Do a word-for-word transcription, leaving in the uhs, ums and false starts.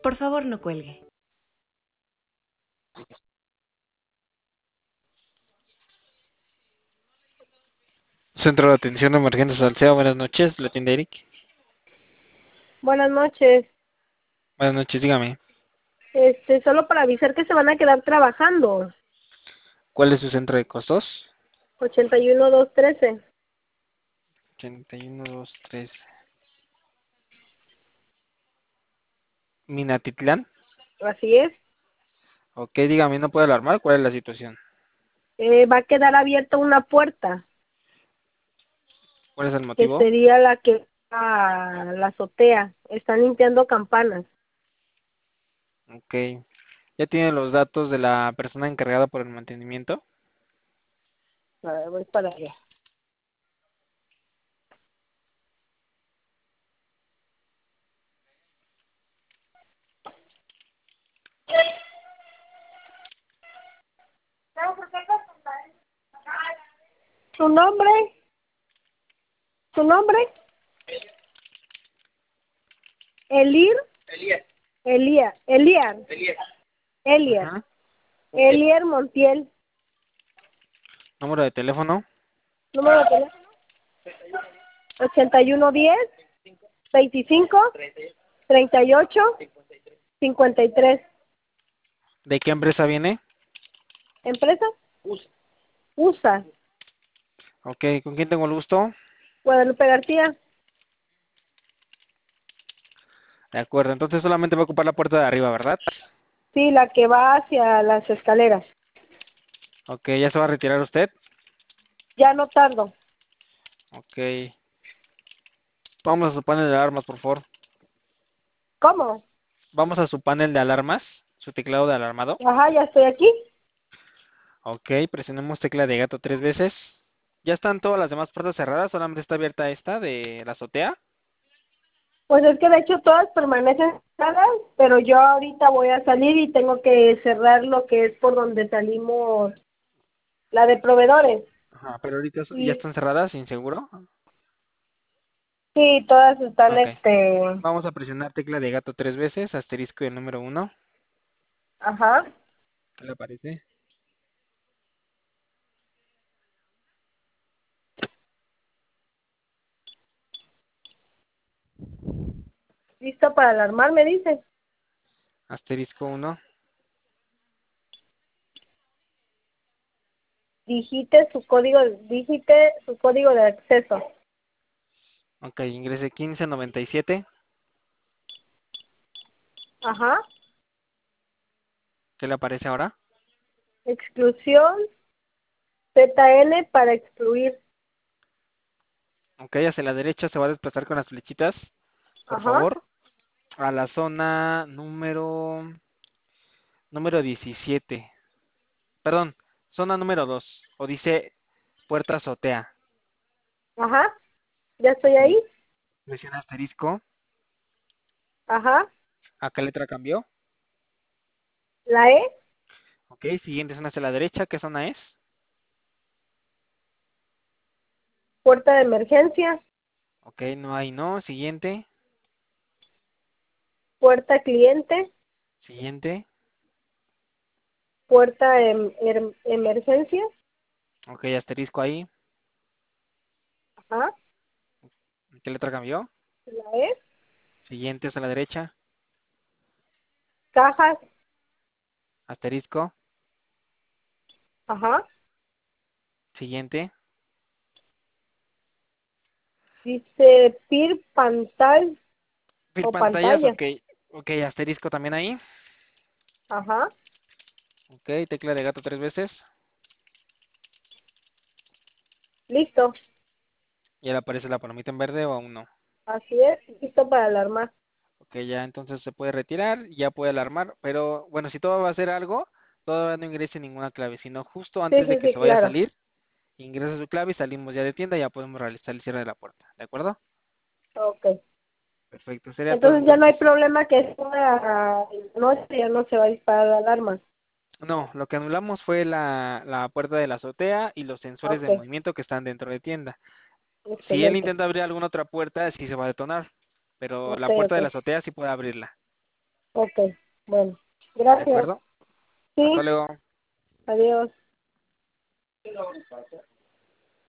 Por favor, no cuelgue. Centro de Atención de Emergencias Salcea, buenas noches, la tienda Eric. Buenas noches. Buenas noches, dígame. Este, solo para avisar que se van a quedar trabajando. ¿Cuál es su centro de costos? ochenta y uno dos trece. ochenta y uno dos tres. Minatitlán. Así es. Ok, dígame, ¿no puede alarmar? ¿Cuál es la situación? Eh, va a quedar abierta una puerta, ¿Cuál es el que motivo? sería la que va a la azotea. Están limpiando campanas. Ok. ¿Ya tiene los datos de la persona encargada por el mantenimiento? A ver, voy para allá. ¿Su nombre? ¿Su nombre? Elir. Elías. Eliar. Elias. Ajá. Elier Montiel. ¿Número de teléfono? Número de teléfono. ochenta y uno diez. veinticinco. treinta y ocho. cincuenta y tres. ¿De qué empresa viene? ¿Empresa? U S A. Ok, ¿con quién tengo el gusto? Guadalupe García. De acuerdo, entonces solamente va a ocupar la puerta de arriba, ¿verdad? Sí, la que va hacia las escaleras. Ok, ¿ya se va a retirar usted? Ya no tardo. Ok. Vamos a su panel de alarmas, por favor. ¿Cómo? Vamos a su panel de alarmas, su teclado de alarmado. Ajá, ya estoy aquí. Ok, presionemos tecla de gato tres veces. ¿Ya están todas las demás puertas cerradas? Solamente está abierta esta de la azotea. Pues es que de hecho todas permanecen cerradas, pero yo ahorita voy a salir y tengo que cerrar lo que es por donde salimos, la de proveedores. Ajá, pero ahorita ya Y están cerradas, inseguro. sí, todas están, Ok. este, Vamos a presionar tecla de gato tres veces, asterisco y el número uno. ajá, ¿Qué le aparece? listo para alarmar, me dice. Asterisco uno. Digite su código, digite su código de acceso. Ok, ingrese quince noventa y siete. Ajá, ¿Qué le aparece ahora? exclusión, Z N para excluir. Ok, hacia la derecha se va a desplazar con las flechitas, por Ajá, favor, a la zona número número diecisiete. Perdón, zona número dos. O dice puerta azotea. ajá, ya estoy Ok. ahí. Presiona asterisco. Ajá, ¿A qué letra cambió? la E, Ok, siguiente zona hacia la derecha. ¿Qué zona es? puerta de emergencia, Ok, no hay no. Siguiente. puerta cliente, Siguiente. puerta em, em- emergencia, Ok, asterisco ahí. ajá, ¿Qué letra cambió? la E, Siguiente hacia la derecha. cajas, Asterisco. ajá, Siguiente. dice PIR pantal Fil o pantallas. pantalla, Ok. Ok, asterisco también ahí. ajá, Ok, tecla de gato tres veces. listo, Y ahora aparece la palomita en verde o aún no. así es, listo para alarmar. Ok, ya entonces se puede retirar, ya puede alarmar, pero bueno, si todo va a hacer algo, todavía no ingrese ninguna clave, sino justo Sí, antes de sí, que sí, se vaya a claro, salir, ingresa su clave y salimos ya de tienda, ya podemos realizar el cierre de la puerta, ¿de acuerdo? ok. Perfecto, sería todo Entonces ya no hay entonces. problema que es una noche, ya no se va a disparar la alarma. No, lo que anulamos fue la, la puerta de la azotea y los sensores de Ok, movimiento que están dentro de tienda. Si él excelente, intenta abrir alguna otra puerta, sí se va a detonar, pero ok, la puerta ok, de la azotea sí puede abrirla. Ok, bueno, ¿De gracias. acuerdo? Sí, Hasta luego. adiós.